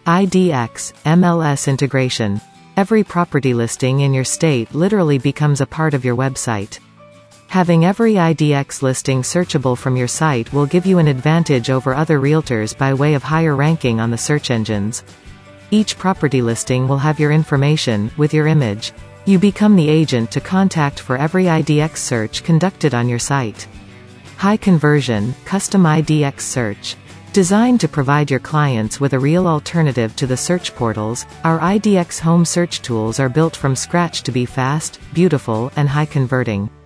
IDX, MLS integration. Every property listing in your state literally becomes a part of your website. Having every IDX listing searchable from your site will give you an advantage over other realtors by way of higher ranking on the search engines. Each property listing will have your information, with your image. You become the agent to contact for every IDX search conducted on your site. High conversion, custom IDX search. Designed to provide your clients with a real alternative to the search portals, our IDX home search tools are built from scratch to be fast, beautiful, and high converting.